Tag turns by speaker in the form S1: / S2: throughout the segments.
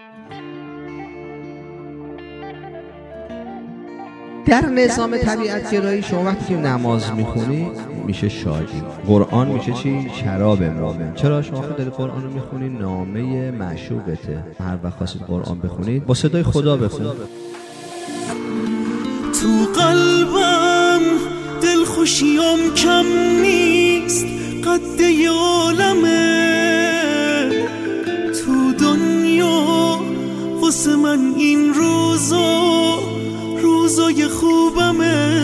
S1: در نظام طبیعت گرایی شما وقتی که نماز میخونی میشه شادی، قرآن میشه چی؟ شراب مومن. چرا؟ شما که داری قرآن رو میخونی نامه معشوقته. هر وقت خواستید قرآن بخونید با صدای خدا بخونید.
S2: تو قلبم دل خوشیام کم نیست، قد عالمه تو دنیا واسه من این روزای خوبمه.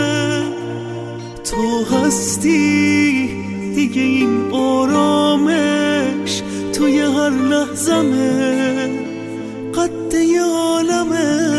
S2: تو هستی دیگه، این آرامش توی هر لحظمه، قد عالمه.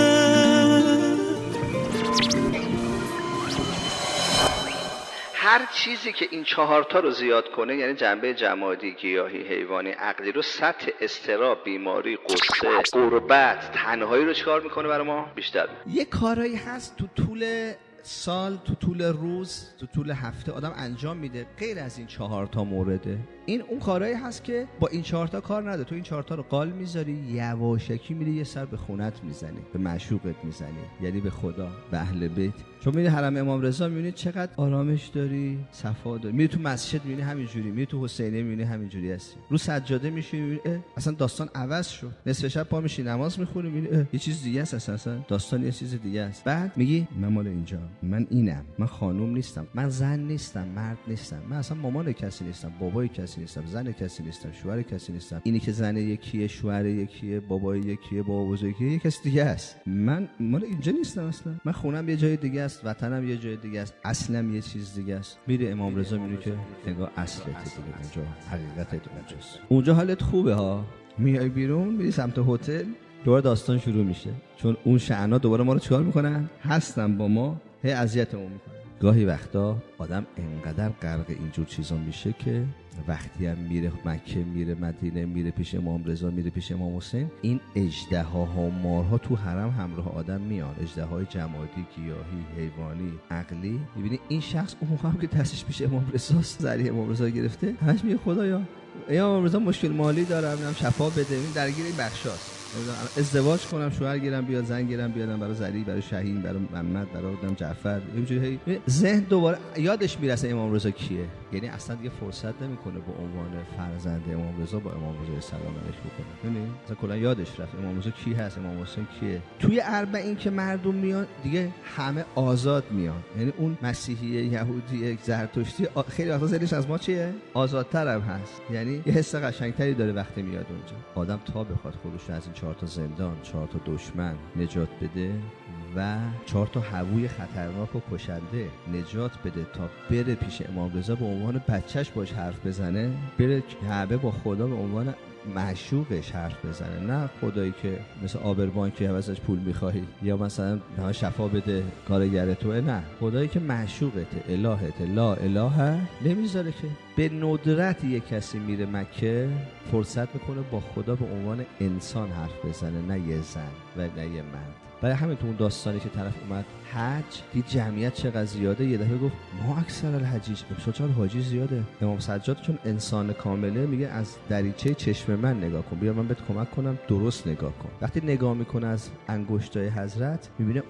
S1: هر چیزی که این 4 تا رو زیاد کنه، یعنی جنبه جمادی، گیاهی، حیوانی، عقلی رو، سطح اضطراب، بیماری، غصه، غربت، تنهایی رو چیکار میکنه برای ما؟ بیشتر. یه کارایی هست تو طول سال، تو طول روز، تو طول هفته آدم انجام میده غیر از این 4 تا مورده. این اون کارهایی هست که با این 4 تا کار نداره. تو این 4 تا رو قال میذاری، یواشکی میری یه سر به خونت میزنی، به معشوقت میزنی، یعنی به خدا، به اهل بیت. چون میری حرم امام رضا میبینی چقدر آرامش داری، صفا داری. میری تو مسجد میبینی همینجوری، میری تو حسینیه میبینی همینجوری هستی. رو سجاده میشینی میبینی اصلا داستان عوض شد. نصف شب پا میشی نماز میخونی میبینی یه چیز دیگه است، اصلا داستان یه چیز دیگه است. بعد میگی من مال اینجا، من اینم، من خانوم نیستم، من زن نیستم، مرد نیستم، من اصلا مامان کسی نیستم، بابای کسی نیستم، زن کسی نیستم، شوهر کسی نیستم. اینی که زن یکیه، شوهر یکیه، بابای یکیه، بابا بزرگیه، یه کسی دیگه است. من مال اینجا نیستم اصلا. من خونم یه جای دیگه است، وطنم یه جای دیگه است، اصلم یه چیز دیگه است. میری امام رضا میبینی که نگاه اصلت دیگه اونجا، حقیقتت اونجاست. اونجا حالت خوبه ها. میای بیرون میری سمت هتل، دوباره داستان شروع میشه. چون اون شعنا دوباره ما رو چیکار میکنن؟ هستن با ما، هی اذیتمون میکنن. گاهی وقتا آدم انقدر غرق اینجور چیزا میشه که وقتی هم میره مکه، میره مدینه، میره پیش امام رضا، میره پیش امام حسین، این اژدهاها، مارها تو حرم همراه آدم میان. اژدهای جمادی، گیاهی، حیوانی، عقلی. میبینی این شخص اون موقع هم که دستش پیش امام رضاست، ذریع امام رضا گرفته، همش میگه خدایا امام رضا مشکل مالی دارم، نمیدونم شفا بده. این درگیر این بخشاست. ازدواج کنم، شوهر گیرم بیاد، زن گیرم بیادم، برای زری، برای شهین، برای محمد، برای جعفر. اینجوری ذهن دوباره یادش میرسه امام رضا کیه. یعنی اصلا دیگه فرصت نمیکنه به عنوان فرزند امام رضا با امام رضا سلام علیک بکنه. ببین مثلا کلا یادش رفت امام رضا کی هست، امام حسین کیه. توی اربعین که مردم میان دیگه همه آزاد میان. یعنی اون مسیحی، یهودی، زرتشتی خیلی وقتا ذهنش از ما چیه؟ آزادتر هم هست. یعنی یه حس قشنگتری داره وقتی میاد اونجا. آدم تا بخواد خودش از این 4 تا زندان، 4 تا دشمن نجات بده و 4 تا هووی خطرناک و کشنده نجات بده تا بره پیش امام رضا به عنوان بچهش باش حرف بزنه، بره کعبه با خدا به عنوان معشوقش حرف بزنه، نه خدایی که مثل آبربان که عوضش پول میخوایی یا مثلا شفا بده کارگر توه. نه، خدایی که معشوقته، الهته، لا اله نمیذاره که. به ندرت یک کسی میره مکه فرصت میکنه با خدا به عنوان انسان حرف بزنه، نه یه زن و نه یه مرد. برای همین تو اون داستانی که طرف اومد حج، دید جمعیت چقدر زیاده، یه دفعه گفت ما اکثر الحجیج، چرا حاجی زیاده؟ امام سجاد چون انسان کامله میگه از دریچه چشم من نگاه کن، بیا من بهت کمک کنم درست نگاه کن. وقتی نگاه میکنه از انگشتای حضرت میبینه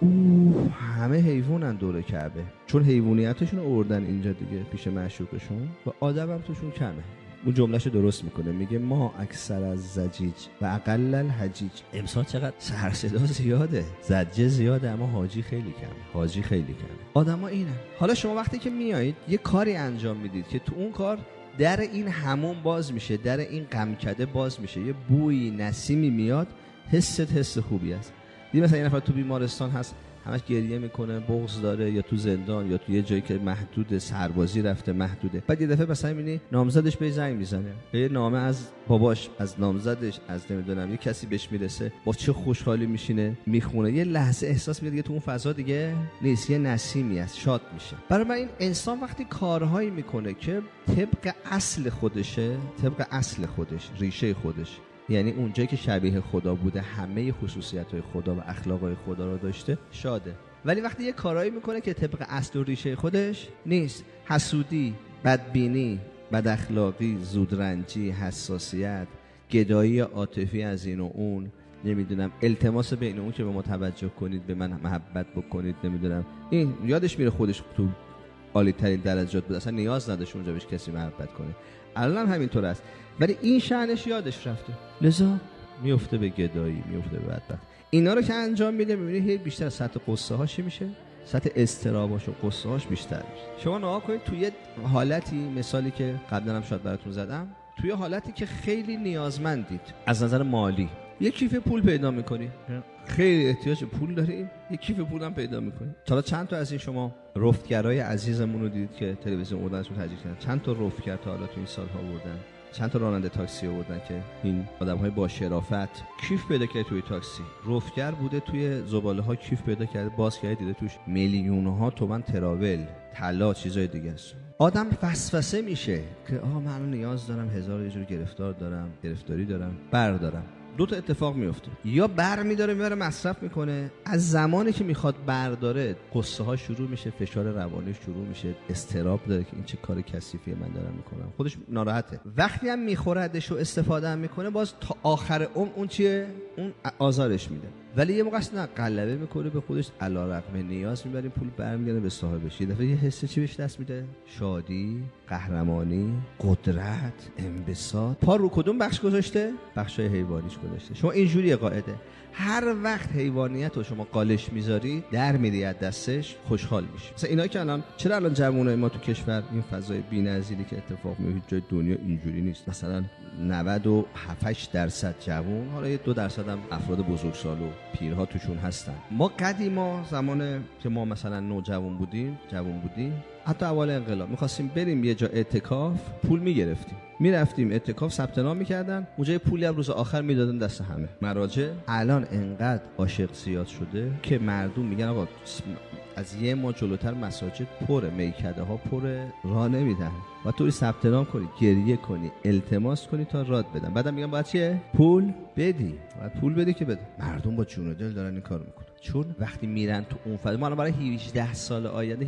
S1: همه حیوانن دور کعبه، چون حیوانیتشون آوردن اینجا دیگه پیش معشوقشون و آدم هم توشون کمه. اون جملهشو درست میکنه، میگه ما اکثر از زجیج و اقل الحجیج. امسال چقدر سر صدا زیاده، زجه زیاده، اما حاجی خیلی کمه، حاجی خیلی کمه. آدما اینه. حالا شما وقتی که میایید یه کاری انجام میدید که تو اون کار در این حموم باز میشه، در این غمکده باز میشه، یه بوی نسیمی میاد، حس خوبی است. دیدی مثلا یه نفر تو بیمارستان هست همش گریه میکنه، بغض داره، یا تو زندان یا تو یه جایی که محدود سربازی رفته، محدوده. بعد یه دفعه مثلا میبینی نامزدش به زنگ میزنه، یه نامه از باباش، از نامزدش، از نمیدونم یه کسی بهش میرسه، با چه خوشحالی میشینه میخونه. یه لحظه احساس میاد دیگه تو اون فضا دیگه نیست، یه نسیمی است، شاد میشه. برای من این انسان وقتی کارهایی میکنه که طبق اصل خودشه، طبق اصل خودش، ریشه خودش، یعنی اونجایی که شبیه خدا بوده، همه خصوصیت‌های خدا و اخلاق‌های خدا رو داشته، شاده. ولی وقتی یه کارایی میکنه که طبق اصل و ریشه خودش نیست، حسودی، بدبینی، بد اخلاقی، زودرنجی، حساسیت،
S3: گدایی عاطفی از این و اون، نمیدونم التماس بین اون که به ما توجه کنید، به من محبت بکنید، نمیدونم این یادش میره خودش تو عالی ترین درجات بود، اصلا نیاز نداشت اونجا بهش کسی محبت کنه. الان هم همینطور است، ولی این شأنش یادش رفته، لذا میفته به گدایی، میفته به بدبخت. اینا رو که انجام میده میبینی هی بیشتر سطح قصه هاش میشه، سطح اضطراباش و قصه هاش بیشتر میشه. شما نگاه کنید توی حالتی، مثالی که قبلا هم شاید براتون زدم، توی حالتی که خیلی نیازمندید از نظر مالی، یک کیف پول پیدا میکنی، خیلی احتیاج پول داریم، یک کیف پول هم پیدا میکنی. حالا چند تا از این شما رفتگرای عزیزمون رو دیدید که تلویزیون اردنشون تجلیل کردن؟ چند تا رفتگر تا حالا تو این سالها بردن؟ چند تا راننده تاکسی آوردن که این آدم‌های با شرافت کیف پیدا کرده توی تاکسی، رفتگر بوده توی زباله‌ها کیف پیدا کرده، باز کرده دیده توش میلیون‌ها تومان تراول، طلا، چیزای دیگه است. آدم فسفسه میشه که من نیاز دارم، هزار یه جور گرفتاری دارم، بردارم. دو تا اتفاق میفته، یا بر میداره میبره مصرف میکنه، از زمانی که میخواد برداره قصه ها شروع میشه، فشار روانی شروع میشه، اضطراب داره که این چه کار کثیفیه من دارم میکنم، خودش ناراحته. وقتی هم میخوردش و استفاده هم میکنه، باز تا آخر اون چیه؟ اون آزارش میده. ولی یه موقع نه غلبه میکنه به خودش، علیرغم نیاز میبریم پول برمیگرده به صاحبش. یه دفعه یه حس چی بهش دست میده؟ شادی، قهرمانی، قدرت، انبساط. پا رو کدوم بخش گذاشته؟ بخشای حیوانیش گذاشته. شما اینجوریه قاعده، هر وقت حیوانیت رو شما قالش میذاری در میری از دستش، خوشحال میشه. مثلا اینا که الان چرا الان جوانای ما تو کشور این فضای بی‌نظیری که اتفاق میفته جای دنیا اینجوری نیست؟ مثلا 97-8% جوان، حالا یه 2% هم افراد بزرگسال و پیرها توشون هستن. ما قدیما زمان که ما مثلا نوجوان بودیم، حتی اول انقلاب می‌خواستیم بریم یه جا اعتکاف، پول می‌گرفتیم، میرفتیم اعتکاف، ثبت نام می‌کردن، اونجا پولی هم روز آخر میدادن دست همه مراجع. الان انقدر عاشق زیاد شده که مردم میگن آقا از یه ما جلوتر مساجد پره، میکده ها پره، راه نمیدن و توی ثبت نام کنی، گریه کنی، التماس کنی تا راد بدن. بعدم میگن باید چیه؟ پول بدی، باید پول بدی که بده. مردم با جون و دل دارن این کارو میکنن، چون وقتی میرن تو اون فضا، ما الان برای 18 سال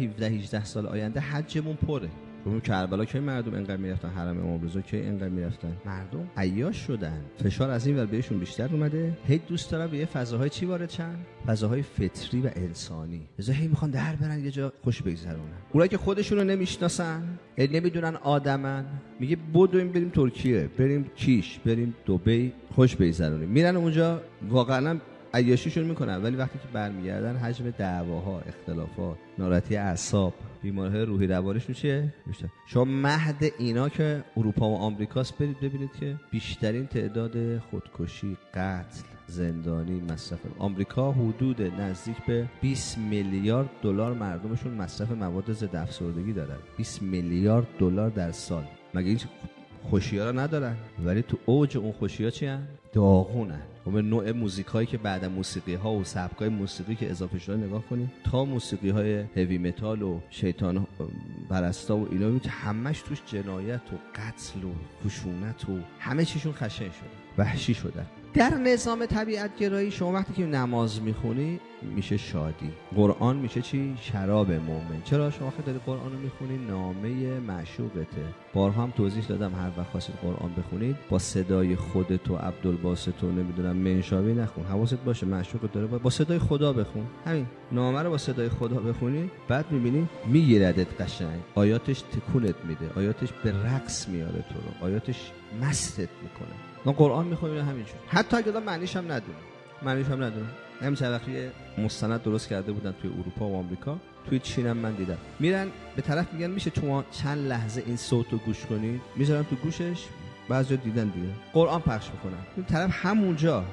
S3: آینده حجمون پره. ببین کربلا که مردم انقدر میرفتن، حرم امام رضا که انقدر میرفتن، مردم عیاش شدن، فشار از این ور بهشون بیشتر اومده، هی دوست دارن به یه فضاهای چی وارد شن؟ فضاهای فطری و انسانی. لذا هی میخوان در برن یه جا خوش بگذرونن. اونایی که خودشون رو نمیشناسن، نمیدونن آدمن، میگه بدویم بریم ترکیه، بریم کیش، بریم دبی خوش بگذرونیم، میرن اونجا واقعا عیاشیشون میکنن، ولی وقتی که برمیگردن حجم دعواها، اختلافات، ناراحتی اعصاب، بیماری‌های روحی روانیشون چیه؟ بیشتر. شما مهد اینا که اروپا و آمریکاست برید ببینید که بیشترین تعداد خودکشی، قتل، زندانی، مصرف. آمریکا حدود نزدیک به 20 میلیارد دلار مردمشون مصرف مواد ضد افسردگی دارن. 20 میلیارد دلار در سال. مگه این خوشی‌ها رو ندارن؟ ولی تو اوج اون خوشی‌ها چی هن؟ داغونن. و به نوع موزیکایی که بعد موسیقی‌ها و سبکای موسیقی که اضافه شده نگاه کنید، تا موسیقی‌های هوی متال و شیطان پرستا و اینا، همش توش جنایت و قتل و خشونت و همه چیشون خشن شده، وحشی شدن. در نظام طبیعت گرایی شما وقتی که نماز میخونی میشه شادی، قرآن میشه چی؟ شراب مومن. چرا؟ شما وقتی داری قرآن رو میخونی نامه معشوقته. بارها هم توضیح دادم هر وقت خواستید قرآن بخونید با صدای خودت و عبدالباسط و نمیدونم منشاوی نخون، حواست باشه معشوقت داره، با صدای خدا بخون. همین نامه رو با صدای خدا بخونی، بعد میبینی میگیردت قشنگ، آیاتش تکونت میده، آیاتش به رقص میاره تو رو، آیاتش مستت میکنه. ما قرآن میخونیم همینجور، حتی اگه معنیش هم ندونه. همین چند وقتی مستند درست کرده بودن توی اروپا و آمریکا، توی چین هم من دیدم، میرن به طرف میگن میشه شما چند لحظه این صوتو گوش کنید، میذارن تو گوشش، بعضیا دیدن دیگه قرآن پخش میکنن، این طرف همونجا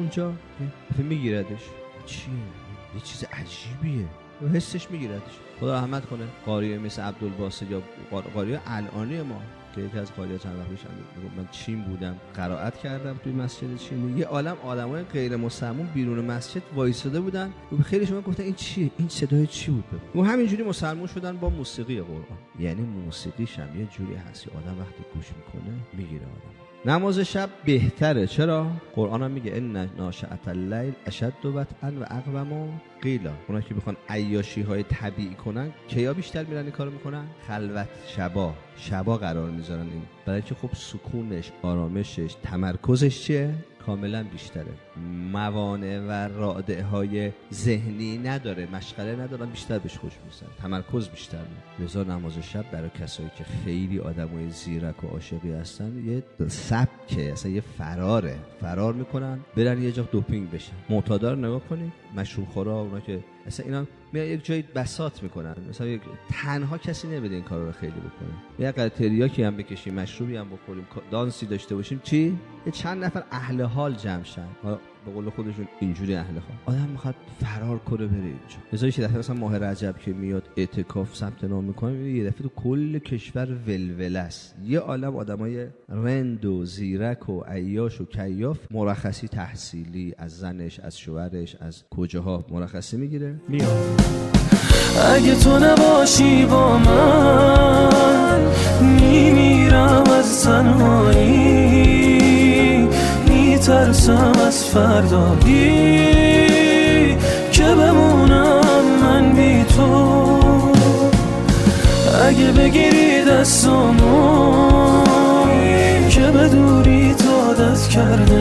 S3: میگیردش. چیه؟ یه چیز عجیبیه، حسش میگیردش. خدا رحمت کنه قاریه مثل عبدالباسط یا قاریه الانی ما که یکی از قاری‌ها چند وقت پیش من چین بودم، قرائت کردم توی مسجد چینی، یه عالم آدمای غیر مسلمون بیرون مسجد وایساده بودن و خیلی شما گفتن این چیه؟ این صدای چی بود؟ و همینجوری مسلمون شدن با موسیقی قرآن. یعنی موسیقیش هم یه جوری هست، آدم وقتی گوش میکنه میگیره آدم. نماز شب بهتره. چرا؟ قرآن هم میگه ان ناشئة الليل اشد وطئا و اقوم قیلا. اونا که بخوان عیاشی های طبیعی کنن کیا بیشتر میرن این کارو میکنن؟ خلوت شبا قرار میذارن این، برای که خب سکونش، آرامشش، تمرکزش چیه؟ کاملا بیشتره. موانع و رادع های ذهنی نداره، مشغله ندارن، بیشتر بهش خوش میسن، تمرکز بیشتر میشه. لذا نماز شب برای کسایی که خیلی آدمای زیرک و عاشقی هستن یه سبکه، اصلا یه فرار میکنن برن یه جا دوپینگ بشن. معتادا رو نگاه کنید، مشروب خورا، اونا که اصلا اینا میان یک جایی بساط میکنن، مثلا تنها کسی نمیده این کارا رو خیلی بکنه. یه قرتریاکی هم بکشیم، مشروبی هم بخوریم، دانسی داشته باشیم، چی؟ یه چند نفر اهل حال جمع شن، به قول خودشون اینجوری اهل حال. آدم میخواد فرار کنه بره اینجا. لذا یه دفعه مثلا ماه رجب که میاد اعتکاف ثبت نام میکنه، یه دفعه تو کل کشور ولوله است، یه عالم آدمای رند و زیرک و عیاش و کیاف، مرخصی تحصیلی از زنش، از شوهرش، از کجاها مرخصی میگیره میاد.
S2: اگه تو نباشی با من میمیرم از تنهایی، میترسم از فردایی که بمونم من بی تو. اگه بگیری دستامو که به دوری عادت کرده